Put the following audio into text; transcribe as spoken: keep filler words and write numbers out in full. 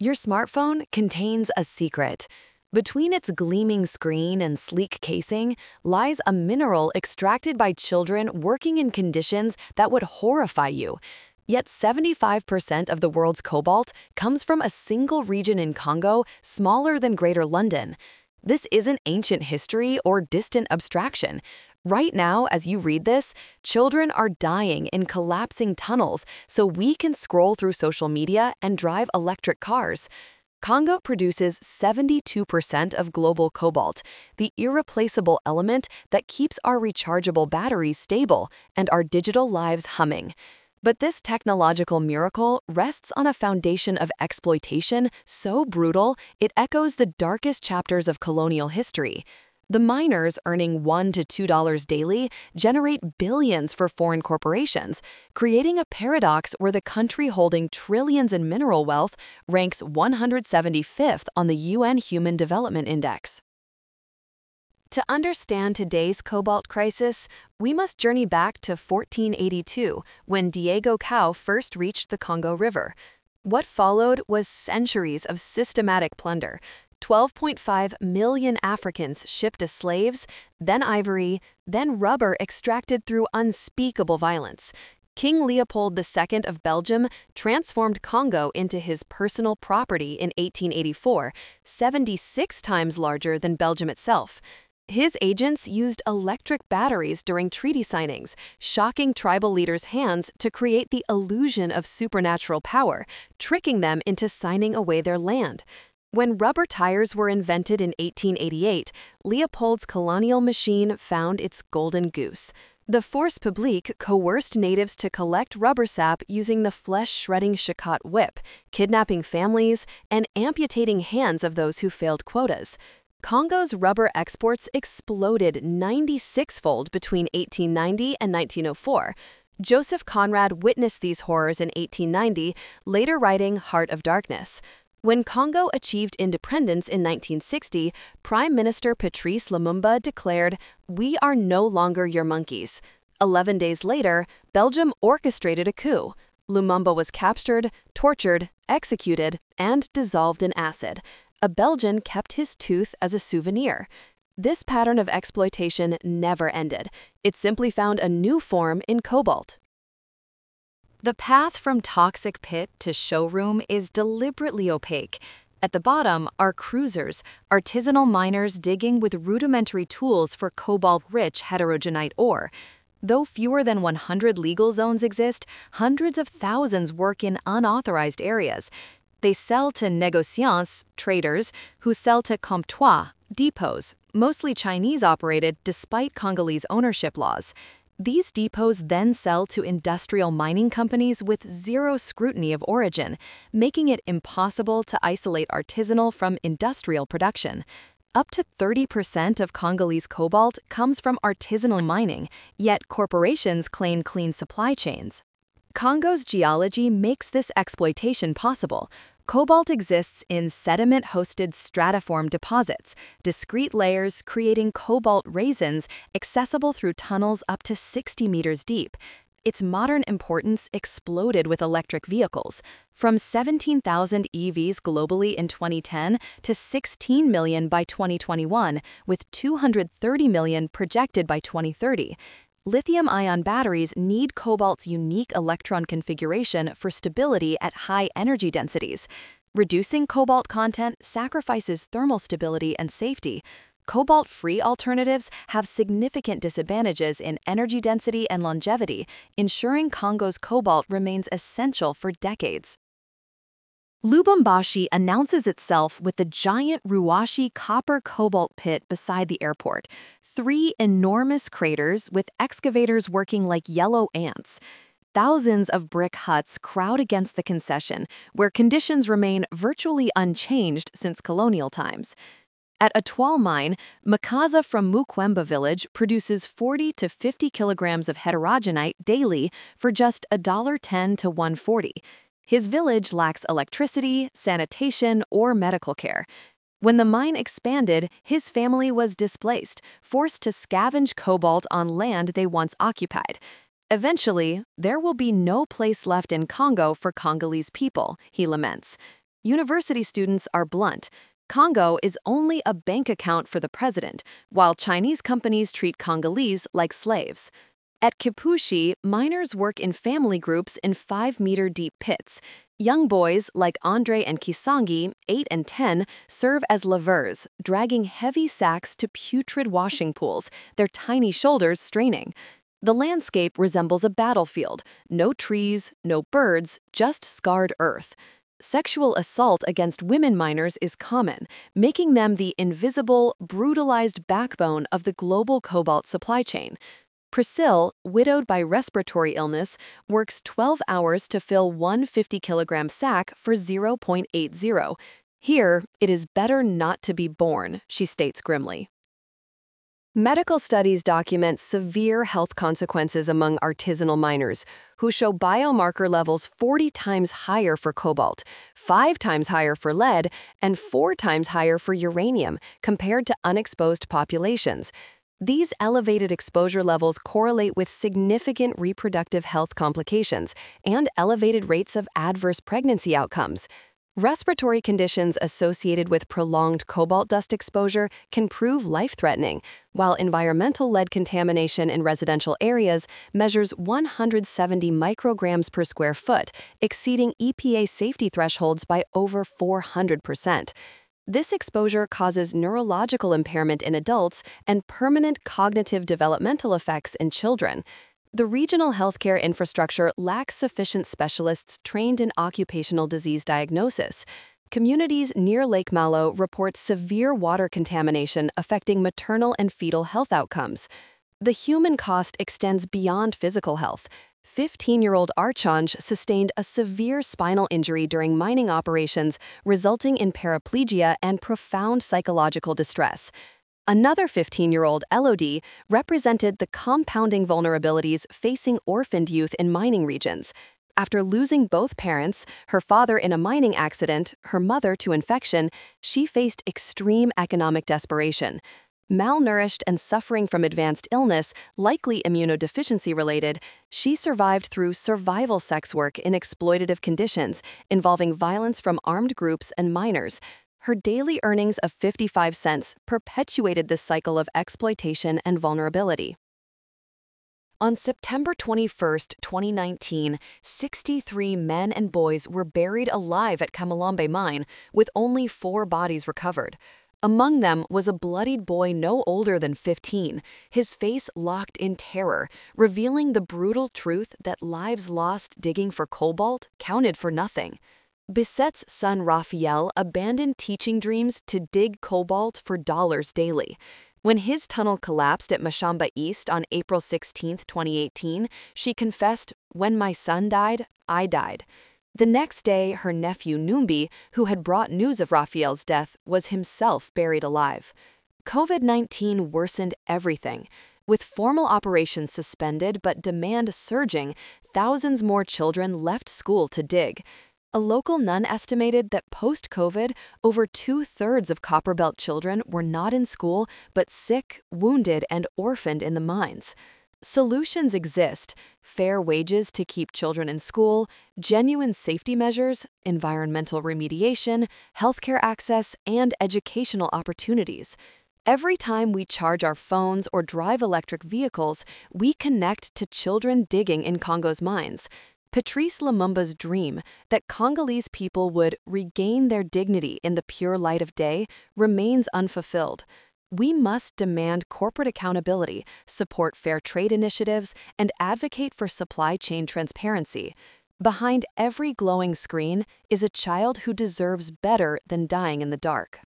Your smartphone contains a secret. Between its gleaming screen and sleek casing lies a mineral extracted by children working in conditions that would horrify you. Yet seventy-five percent of the world's cobalt comes from a single region in Congo smaller than Greater London. This isn't ancient history or distant abstraction. Right now, as you read this, children are dying in collapsing tunnels so we can scroll through social media and drive electric cars. Congo produces seventy-two percent of global cobalt, the irreplaceable element that keeps our rechargeable batteries stable and our digital lives humming. But this technological miracle rests on a foundation of exploitation so brutal it echoes the darkest chapters of colonial history. The miners earning one to two dollars daily generate billions for foreign corporations, creating a paradox where the country holding trillions in mineral wealth ranks one hundred seventy-fifth on the U N Human Development Index. To understand today's cobalt crisis, we must journey back to fourteen eighty-two, when Diego Cao first reached the Congo River. What followed was centuries of systematic plunder. twelve point five million Africans shipped as slaves, then ivory, then rubber extracted through unspeakable violence. King Leopold the Second of Belgium transformed Congo into his personal property in eighteen eighty-four, seventy-six times larger than Belgium itself. His agents used electric batteries during treaty signings, shocking tribal leaders' hands to create the illusion of supernatural power, tricking them into signing away their land. When rubber tires were invented in eighteen eighty-eight, Leopold's colonial machine found its golden goose. The Force Publique coerced natives to collect rubber sap using the flesh-shredding Shikot whip, kidnapping families, and amputating hands of those who failed quotas. Congo's rubber exports exploded ninety-six-fold between eighteen ninety and nineteen oh four. Joseph Conrad witnessed these horrors in eighteen ninety, later writing Heart of Darkness. When Congo achieved independence in nineteen sixty, Prime Minister Patrice Lumumba declared, "We are no longer your monkeys." Eleven days later, Belgium orchestrated a coup. Lumumba was captured, tortured, executed, and dissolved in acid. A Belgian kept his tooth as a souvenir. This pattern of exploitation never ended. It simply found a new form in cobalt. The path from toxic pit to showroom is deliberately opaque. At the bottom are cruisers, artisanal miners digging with rudimentary tools for cobalt-rich heterogenite ore. Though fewer than one hundred legal zones exist, hundreds of thousands work in unauthorized areas. They sell to négociants, traders, who sell to comptoirs, depots, mostly Chinese-operated despite Congolese ownership laws. These depots then sell to industrial mining companies with zero scrutiny of origin, making it impossible to isolate artisanal from industrial production. Up to thirty percent of Congolese cobalt comes from artisanal mining, yet corporations claim clean supply chains. Congo's geology makes this exploitation possible. Cobalt exists in sediment-hosted stratiform deposits, discrete layers creating cobalt raisins accessible through tunnels up to sixty meters deep. Its modern importance exploded with electric vehicles, from seventeen thousand E Vs globally in twenty ten to sixteen million by twenty twenty-one, with two hundred thirty million projected by twenty thirty. Lithium-ion batteries need cobalt's unique electron configuration for stability at high energy densities. Reducing cobalt content sacrifices thermal stability and safety. Cobalt-free alternatives have significant disadvantages in energy density and longevity, ensuring Congo's cobalt remains essential for decades. Lubumbashi announces itself with the giant Ruwashi copper-cobalt pit beside the airport, three enormous craters with excavators working like yellow ants. Thousands of brick huts crowd against the concession, where conditions remain virtually unchanged since colonial times. At Etoile Mine, Makaza from Mukwemba village produces forty to fifty kilograms of heterogenite daily for just one dollar ten to one dollar forty. His village lacks electricity, sanitation, or medical care. When the mine expanded, his family was displaced, forced to scavenge cobalt on land they once occupied. Eventually, there will be no place left in Congo for Congolese people, he laments. University students are blunt. Congo is only a bank account for the president, while Chinese companies treat Congolese like slaves. At Kipushi, miners work in family groups in five-meter-deep pits. Young boys like Andre and Kisangi, eight and ten, serve as laveurs, dragging heavy sacks to putrid washing pools, their tiny shoulders straining. The landscape resembles a battlefield. No trees, no birds, just scarred earth. Sexual assault against women miners is common, making them the invisible, brutalized backbone of the global cobalt supply chain. Priscille, widowed by respiratory illness, works twelve hours to fill one fifty-kilogram sack for zero point eight zero. Here, it is better not to be born, she states grimly. Medical studies document severe health consequences among artisanal miners, who show biomarker levels forty times higher for cobalt, five times higher for lead, and four times higher for uranium compared to unexposed populations. These elevated exposure levels correlate with significant reproductive health complications and elevated rates of adverse pregnancy outcomes. Respiratory conditions associated with prolonged cobalt dust exposure can prove life-threatening, while environmental lead contamination in residential areas measures one hundred seventy micrograms per square foot, exceeding E P A safety thresholds by over four hundred percent. This exposure causes neurological impairment in adults and permanent cognitive developmental effects in children. The regional healthcare infrastructure lacks sufficient specialists trained in occupational disease diagnosis. Communities near Lake Malo report severe water contamination affecting maternal and fetal health outcomes. The human cost extends beyond physical health. fifteen-year-old Archange sustained a severe spinal injury during mining operations, resulting in paraplegia and profound psychological distress. Another fifteen-year-old, Elodie, represented the compounding vulnerabilities facing orphaned youth in mining regions. After losing both parents, her father in a mining accident, her mother to infection, she faced extreme economic desperation. Malnourished and suffering from advanced illness, likely immunodeficiency-related, she survived through survival sex work in exploitative conditions, involving violence from armed groups and miners. Her daily earnings of fifty-five cents perpetuated this cycle of exploitation and vulnerability. On September twenty-first, twenty nineteen, sixty-three men and boys were buried alive at Kamalambe Mine, with only four bodies recovered. Among them was a bloodied boy no older than fifteen, his face locked in terror, revealing the brutal truth that lives lost digging for cobalt counted for nothing. Biset's son Raphael abandoned teaching dreams to dig cobalt for dollars daily. When his tunnel collapsed at Mashamba East on April sixteenth, twenty eighteen, she confessed, "When my son died, I died." The next day, her nephew Numbi, who had brought news of Raphael's death, was himself buried alive. COVID nineteen worsened everything. With formal operations suspended but demand surging, thousands more children left school to dig. A local nun estimated that post-COVID, over two-thirds of Copperbelt children were not in school but sick, wounded, and orphaned in the mines. Solutions exist: fair wages to keep children in school, genuine safety measures, environmental remediation, healthcare access, and educational opportunities. Every time we charge our phones or drive electric vehicles, we connect to children digging in Congo's mines. Patrice Lumumba's dream that Congolese people would regain their dignity in the pure light of day remains unfulfilled. We must demand corporate accountability, support fair trade initiatives, and advocate for supply chain transparency. Behind every glowing screen is a child who deserves better than dying in the dark.